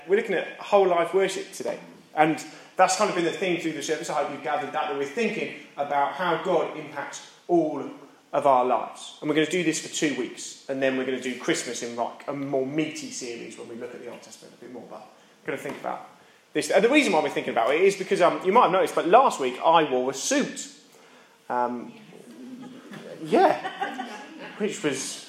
We're looking at whole life worship today. And that's kind of been the theme through the service. I hope you've gathered that we're thinking about how God impacts all of our lives. And we're going to do this for 2 weeks. And then we're going to do Christmas in like a more meaty series when we look at the Old Testament a bit more. But we're going to think about this. And the reason why we're thinking about it is because you might have noticed, but last week I wore a suit. Which was...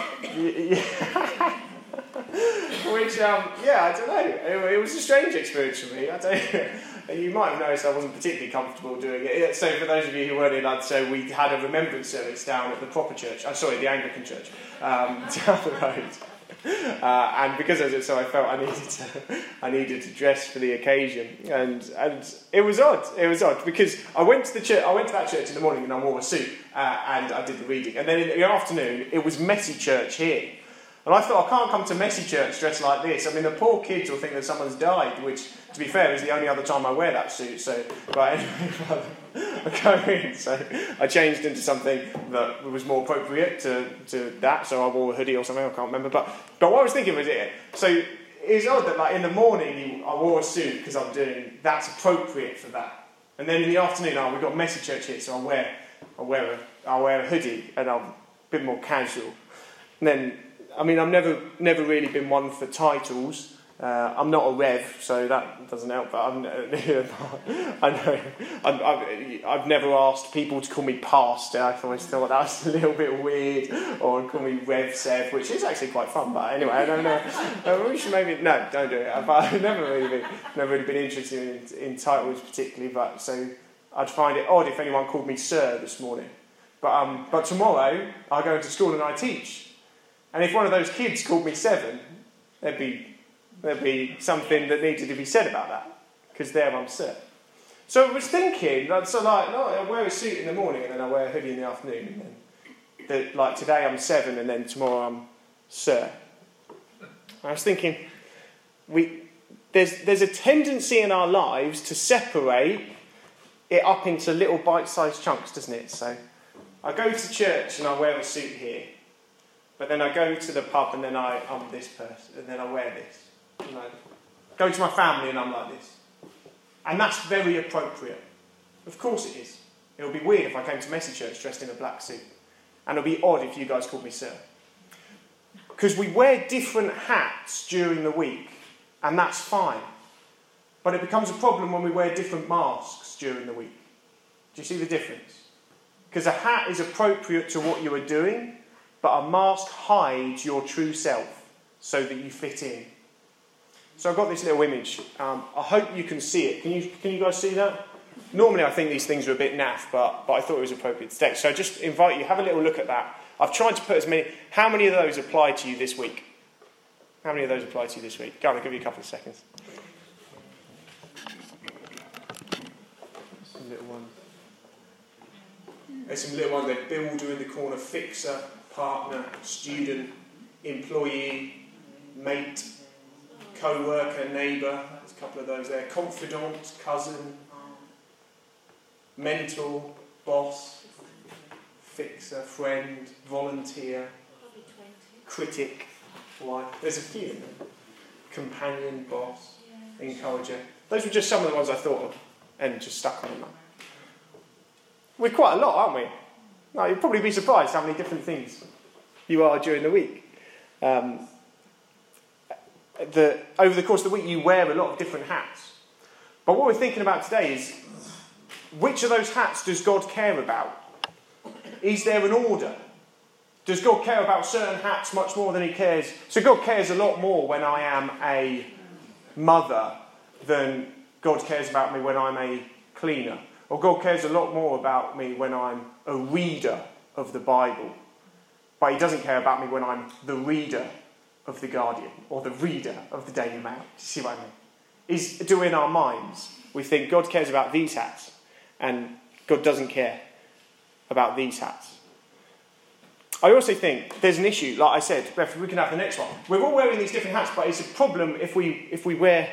I don't know. It was a strange experience for me. You might have noticed I wasn't particularly comfortable doing it. So for those of you who weren't in that, so we had a remembrance service down at the proper church. The Anglican church down the road. And because of it, so I felt I needed to dress for the occasion, and it was odd. It was odd because I went to that church in the morning and I wore a suit and I did the reading, and then in the afternoon it was messy church here. And I thought, I can't come to messy church dressed like this. I mean, the poor kids will think that someone's died, which, to be fair, is the only other time I wear that suit. So, but anyway, I go in. So I changed into something that was more appropriate to that. So I wore a hoodie or something, I can't remember. But what I was thinking was it. So it's odd that, like, in the morning I wore a suit because that's appropriate for that. And then in the afternoon, we've got messy church here, so I'll wear a hoodie and I'm a bit more casual. And then, I mean, I've never really been one for titles. I'm not a rev, so that doesn't help. But I've never asked people to call me pastor. I always thought that was a little bit weird, or call me Rev Sev, which is actually quite fun. But anyway, I don't know. We should maybe don't do it. I've never really been interested in titles particularly. But so I'd find it odd if anyone called me Sir this morning. But tomorrow I go into school and I teach. And if one of those kids called me Seven, there'd be something that needed to be said about that, because there I'm Sir. So I was thinking, I wear a suit in the morning and then I wear a hoodie in the afternoon, and then today I'm Seven and then tomorrow I'm Sir. I was thinking, there's a tendency in our lives to separate it up into little bite-sized chunks, doesn't it? So I go to church and I wear a suit here. But then I go to the pub and then I'm this person, and then I wear this. And I go to my family and I'm like this. And that's very appropriate. Of course it is. It would be weird if I came to Messy Church dressed in a black suit. And it would be odd if you guys called me Sir. Because we wear different hats during the week, and that's fine. But it becomes a problem when we wear different masks during the week. Do you see the difference? Because a hat is appropriate to what you are doing, but a mask hides your true self so that you fit in. So I've got this little image. I hope you can see it. Can you guys see that? Normally I think these things are a bit naff, but I thought it was appropriate today. So I just invite you, have a little look at that. I've tried to put as many... How many of those apply to you this week? How many of those apply to you this week? Go on, I'll give you a couple of seconds. Some little ones. There's some little ones there. Builder in the corner, fixer, partner, student, employee, mate, co-worker, neighbour. There's a couple of those there. Confidant, cousin, mentor, boss, fixer, friend, volunteer, critic, wife. There's a few in there. Companion, boss, encourager. Those were just some of the ones I thought of and just stuck on them. We're quite a lot, aren't we? No, you'd probably be surprised how many different things you are during the week. Over the course of the week, you wear a lot of different hats. But what we're thinking about today is, which of those hats does God care about? Is there an order? Does God care about certain hats much more than he cares? So God cares a lot more when I am a mother than God cares about me when I'm a cleaner. Or God cares a lot more about me when I'm a reader of the Bible. But he doesn't care about me when I'm the reader of The Guardian or the reader of the Daily Mail. Do you see what I mean? Do in our minds we think God cares about these hats and God doesn't care about these hats. I also think there's an issue, like I said, we can have the next one. We're all wearing these different hats, but it's a problem if we wear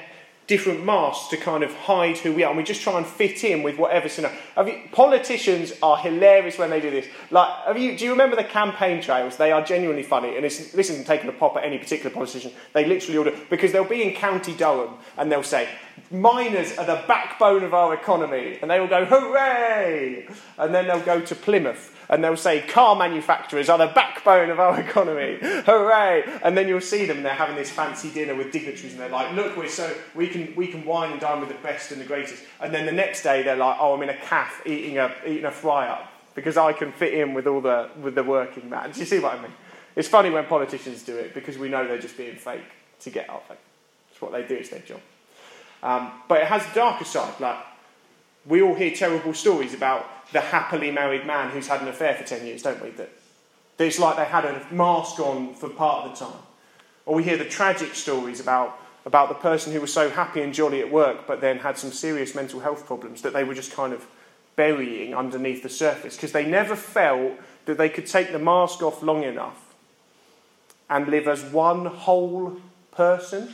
different masks to kind of hide who we are, and we just try and fit in with whatever scenario. Politicians are hilarious when they do this. Like, do you remember the campaign trails? They are genuinely funny, and this isn't taking a pop at any particular politician. They literally order, because they'll be in County Durham, and they'll say, miners are the backbone of our economy, and they will go, hooray! And then they'll go to Plymouth, and they'll say, car manufacturers are the backbone of our economy, hooray! And then you'll see them, and they're having this fancy dinner with dignitaries, and they're like, look, we can wine and dine with the best and the greatest. And then the next day they're like, oh, I'm in a caff eating a fry-up, because I can fit in with the working man. Do you see what I mean? It's funny when politicians do it, because we know they're just being fake to get our vote. It's what they do, it's their job. But it has a darker side. Like, we all hear terrible stories about the happily married man who's had an affair for 10 years, don't we? That it's like they had a mask on for part of the time. Or we hear the tragic stories about the person who was so happy and jolly at work but then had some serious mental health problems that they were just kind of burying underneath the surface because they never felt that they could take the mask off long enough and live as one whole person.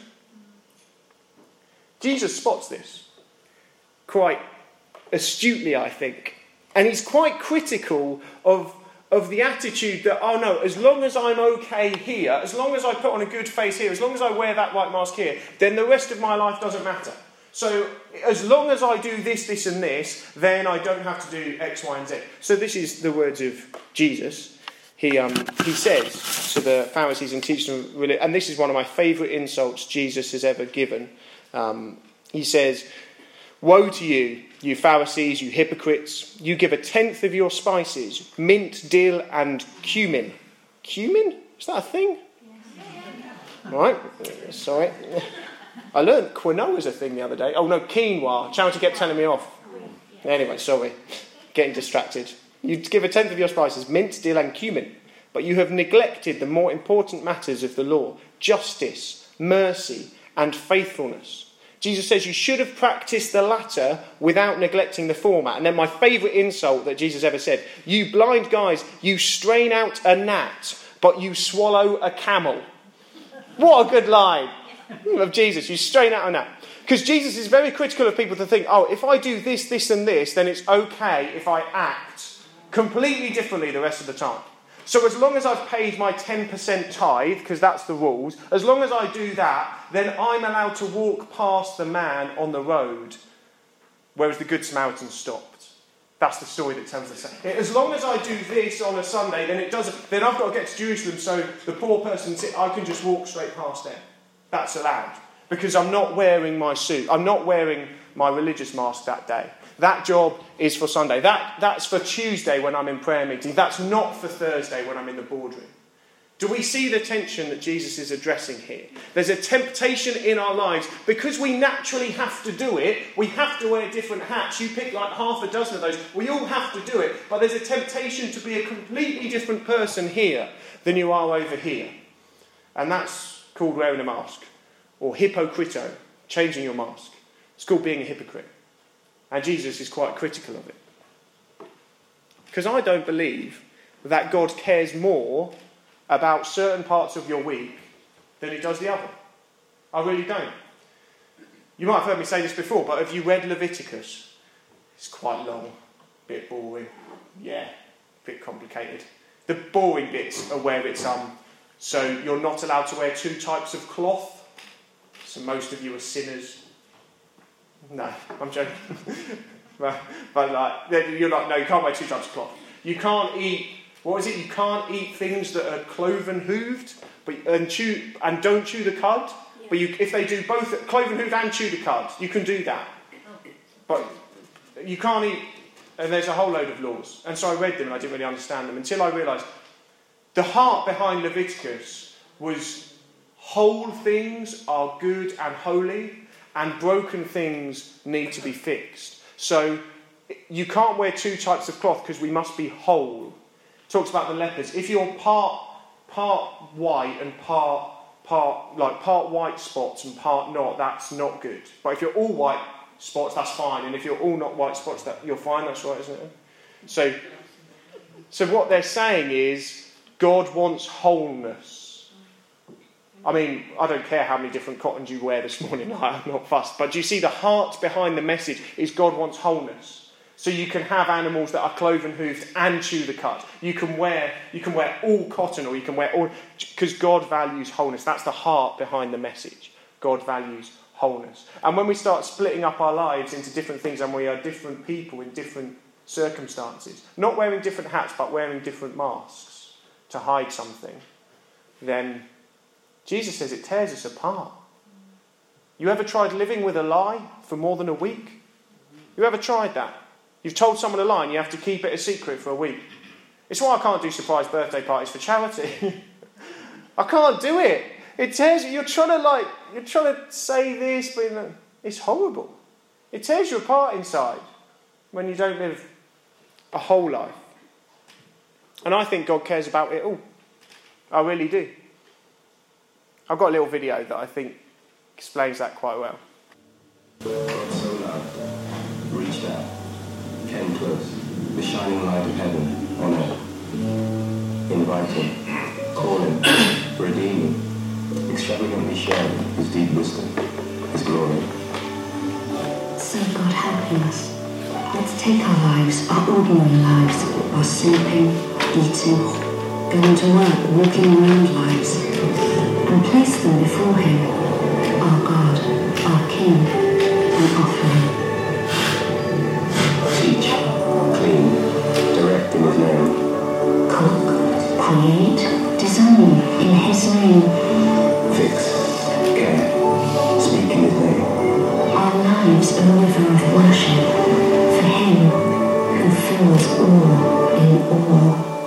Jesus spots this quite astutely, I think. And he's quite critical of the attitude that, oh no, as long as I'm okay here, as long as I put on a good face here, as long as I wear that white mask here, then the rest of my life doesn't matter. So as long as I do this, this and this, then I don't have to do X, Y and Z. So this is the words of Jesus. He says to the Pharisees and teachers, and this is one of my favourite insults Jesus has ever given. He says, woe to you, you Pharisees, you hypocrites. You give 1/10 of your spices, mint, dill and cumin. Cumin? Is that a thing? Right, sorry. I learned quinoa was a thing the other day. Oh no, quinoa. Charity kept telling me off. Anyway, sorry. Getting distracted. You give 1/10 of your spices, mint, dill and cumin. But you have neglected the more important matters of the law. Justice, mercy and faithfulness. Jesus says you should have practiced the latter without neglecting the former. And then my favourite insult that Jesus ever said, you blind guys, you strain out a gnat, but you swallow a camel. What a good line of Jesus. You strain out a gnat. Because Jesus is very critical of people to think, oh, if I do this, this and this, then it's okay if I act completely differently the rest of the time. So as long as I've paid my 10% tithe, because that's the rules, as long as I do that, then I'm allowed to walk past the man on the road, whereas the Good Samaritan stopped. That's the story that tells us. As long as I do this on a Sunday, then I've got to get to Jerusalem, so the poor person, I can just walk straight past them. That's allowed. Because I'm not wearing my suit. I'm not wearing my religious mask that day. That job is for Sunday. That's for Tuesday when I'm in prayer meeting. That's not for Thursday when I'm in the boardroom. Do we see the tension that Jesus is addressing here? There's a temptation in our lives because we naturally have to do it. We have to wear different hats. You pick like half a dozen of those. We all have to do it. But there's a temptation to be a completely different person here than you are over here. And that's called wearing a mask. Or hypocrito, changing your mask. It's called being a hypocrite. And Jesus is quite critical of it. Because I don't believe that God cares more about certain parts of your week than he does the other. I really don't. You might have heard me say this before, but have you read Leviticus? It's quite long, a bit boring. Yeah, a bit complicated. The boring bits are where it's so you're not allowed to wear 2 types of cloth. So most of you are sinners. No, I'm joking. but you're like, no, you can't wear 2 types of cloth. You can't eat, what is it? You can't eat things that are cloven hooved and don't chew the cud. Yeah. But if they do both cloven hooved and chew the cud, you can do that. But you can't eat, and there's a whole load of laws. And so I read them and I didn't really understand them until I realised the heart behind Leviticus was whole things are good and holy, and broken things need to be fixed. So you can't wear 2 types of cloth because we must be whole. It talks about the lepers. If you're part white and part white spots and part not, that's not good. But if you're all white spots, that's fine. And if you're all not white spots, you're fine. That's right, isn't it? So what they're saying is God wants wholeness. I mean, I don't care how many different cottons you wear this morning, I'm not fussed. But do you see the heart behind the message is God wants wholeness. So you can have animals that are cloven hoofed and chew the cud. You can wear all cotton, or you can wear all, because God values wholeness. That's the heart behind the message. God values wholeness. And when we start splitting up our lives into different things, and we are different people in different circumstances, not wearing different hats but wearing different masks to hide something, then Jesus says it tears us apart. You ever tried living with a lie for more than a week? You ever tried that? You've told someone a lie and you have to keep it a secret for a week. It's why I can't do surprise birthday parties for charity. I can't do it. It tears you. You're trying to say this, but it's horrible. It tears you apart inside when you don't live a whole life. And I think God cares about it all. I really do. I've got a little video that I think explains that quite well. God so loved, reached out, came close, the shining light of heaven on earth, inviting, calling, redeeming, extravagantly sharing his deep wisdom, his glory. So God helping us. Let's take our lives, our ordinary lives, our sleeping, eating, going to work, walking around lives, and place them before him, our God, our King, and offer him. Teach, clean, direct in his name. Cook, create, design in his name. Fix, care, speak in his name. Our lives are a river of worship for him who fills all in all.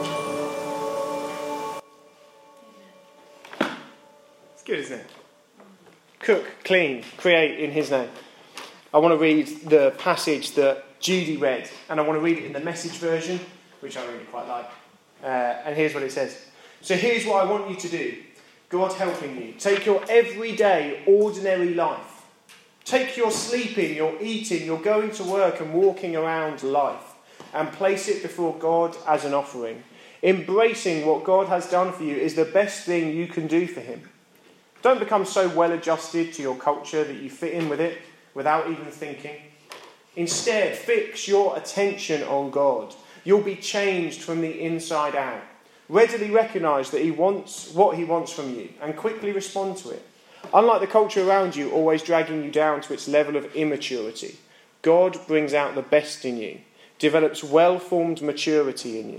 It's good, isn't it? Cook, clean, create in his name. I want to read the passage that Judy read, and I want to read it in the Message version, which I really quite like. And here's what it says. So here's what I want you to do. God helping you. Take your everyday, ordinary life. Take your sleeping, your eating, your going to work and walking around life, and place it before God as an offering. Embracing what God has done for you is the best thing you can do for him. Don't become so well adjusted to your culture that you fit in with it without even thinking. Instead, fix your attention on God. You'll be changed from the inside out. Readily recognise that he wants what he wants from you and quickly respond to it. Unlike the culture around you always dragging you down to its level of immaturity, God brings out the best in you, develops well-formed maturity in you.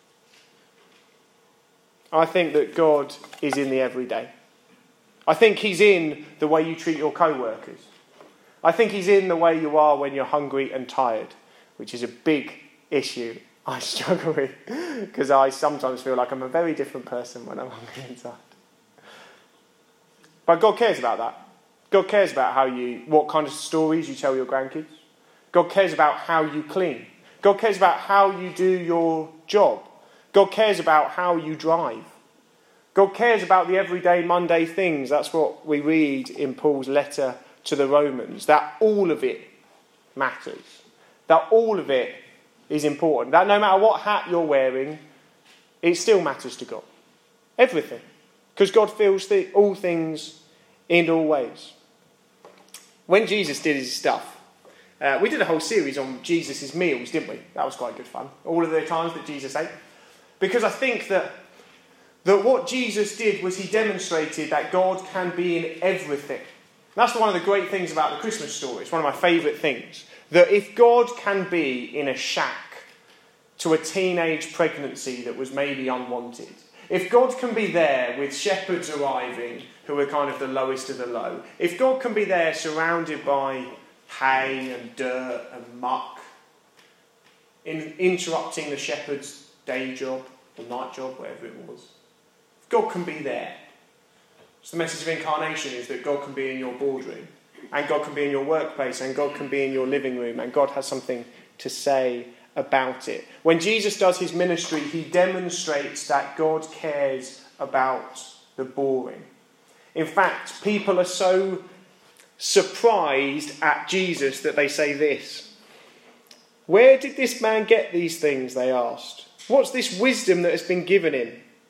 I think that God is in the everyday. I think he's in the way you treat your co-workers. I think he's in the way you are when you're hungry and tired, which is a big issue I struggle with, because I sometimes feel like I'm a very different person when I'm hungry and tired. But God cares about that. God cares about what kind of stories you tell your grandkids. God cares about how you clean. God cares about how you do your job. God cares about how you drive. God cares about the everyday, Monday things. That's what we read in Paul's letter to the Romans. That all of it matters. That all of it is important. That no matter what hat you're wearing, it still matters to God. Everything. Because God feels all things in all ways. When Jesus did his stuff, we did a whole series on Jesus' meals, didn't we? That was quite good fun. All of the times that Jesus ate. Because I think that what Jesus did was he demonstrated that God can be in everything. That's one of the great things about the Christmas story. It's one of my favourite things. That if God can be in a shack to a teenage pregnancy that was maybe unwanted, if God can be there with shepherds arriving who are kind of the lowest of the low, if God can be there surrounded by hay and dirt and muck, interrupting the shepherd's day job or night job, whatever it was, if God can be there. So the message of incarnation is that God can be in your boardroom, and God can be in your workplace, and God can be in your living room, and God has something to say about it. When Jesus does his ministry, he demonstrates that God cares about the boring. In fact, people are so surprised at Jesus that they say this. Where did this man get these things, they asked. What's this wisdom that has been given him?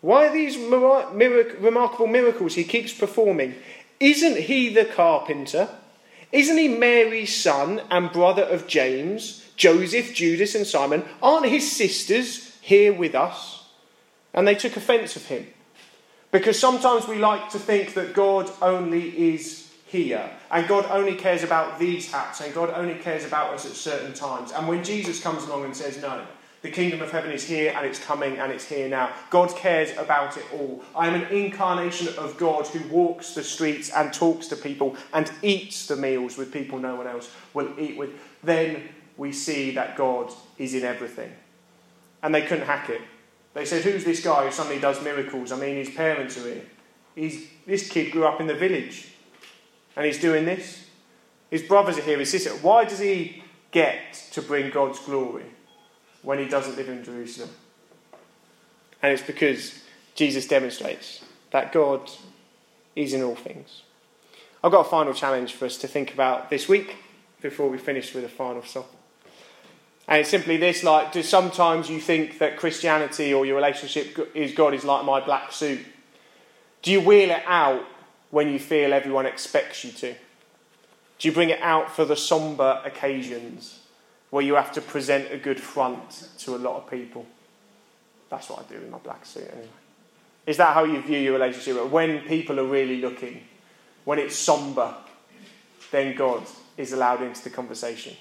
Why are these remarkable miracles he keeps performing? Isn't he the carpenter? Isn't he Mary's son and brother of James, Joseph, Judas and Simon? Aren't his sisters here with us? And they took offence of him. Because sometimes we like to think that God only is here. And God only cares about these hats. And God only cares about us at certain times. And when Jesus comes along and says, no, the kingdom of heaven is here and it's coming and it's here now. God cares about it all. I am an incarnation of God who walks the streets and talks to people and eats the meals with people no one else will eat with. Then we see that God is in everything. And they couldn't hack it. They said, who's this guy who suddenly does miracles? I mean, his parents are here. This kid grew up in the village. And he's doing this. His brothers are here, his sister. Why does he get to bring God's glory when he doesn't live in Jerusalem? And it's because Jesus demonstrates that God is in all things. I've got a final challenge for us to think about this week before we finish with a final song. And it's simply this, like, do sometimes you think that Christianity or your relationship with God is like my black suit? Do you wheel it out when you feel everyone expects you to? Do you bring it out for the sombre occasions where you have to present a good front to a lot of people? That's what I do in my black suit anyway. Is that how you view your relationship? When people are really looking, when it's sombre, then God is allowed into the conversation.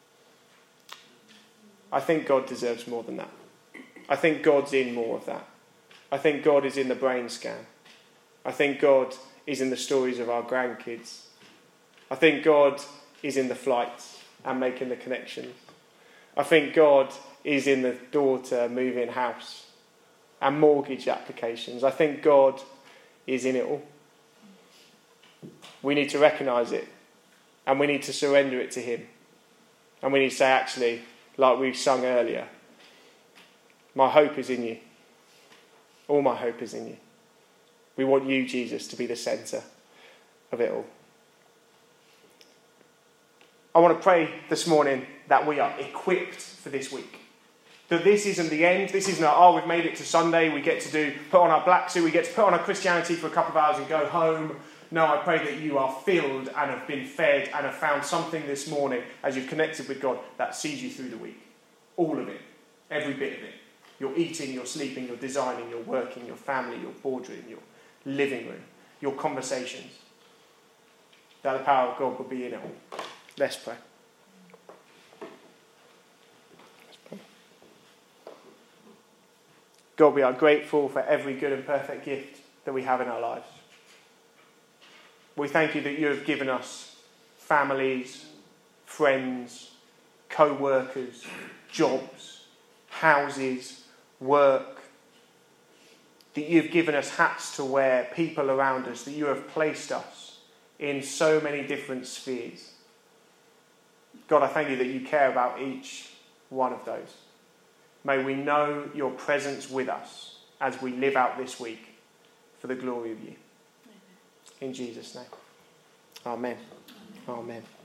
I think God deserves more than that. I think God's in more of that. I think God is in the brain scan. I think God is in the stories of our grandkids. I think God is in the flights and making the connections. I think God is in the daughter moving house and mortgage applications. I think God is in it all. We need to recognise it and we need to surrender it to him. And we need to say, actually, like we sung earlier, my hope is in you. All my hope is in you. We want you, Jesus, to be the centre of it all. I want to pray this morning that we are equipped for this week. That this isn't the end. This isn't, we've made it to Sunday. We get to put on our black suit. We get to put on our Christianity for a couple of hours and go home. No, I pray that you are filled and have been fed and have found something this morning as you've connected with God that sees you through the week. All of it. Every bit of it. You're eating, you're sleeping, you're designing, you're working, your family, your boardroom, your living room, your conversations. That the power of God will be in it all. Let's pray. God, we are grateful for every good and perfect gift that we have in our lives. We thank you that you have given us families, friends, co-workers, jobs, houses, work. That you've given us hats to wear, people around us, that you have placed us in so many different spheres. God, I thank you that you care about each one of those. May we know your presence with us as we live out this week for the glory of you. In Jesus' name. Amen. Amen.